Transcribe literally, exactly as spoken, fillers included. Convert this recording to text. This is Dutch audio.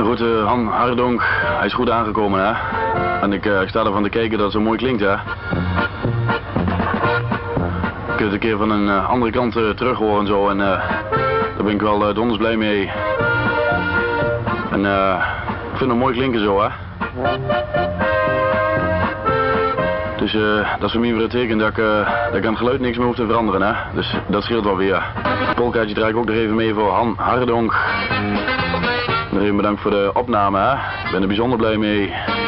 Goed, uh, Han Hardonk, hij is goed aangekomen, hè. En ik, uh, ik sta ervan te kijken dat het zo mooi klinkt, hè. Ik heb het een keer van een uh, andere kant uh, terug horen en zo. En uh, daar ben ik wel uh, donders blij mee. En uh, ik vind het mooi klinken zo, hè. Dus uh, dat is voor mij weer het teken dat ik, uh, dat ik aan het geluid niks meer hoef te veranderen, hè. Dus dat scheelt wel weer. Het polkaatje draai ik ook nog even mee voor Han Hardonk. Nog even bedankt voor de opname, hè. Ik ben er bijzonder blij mee.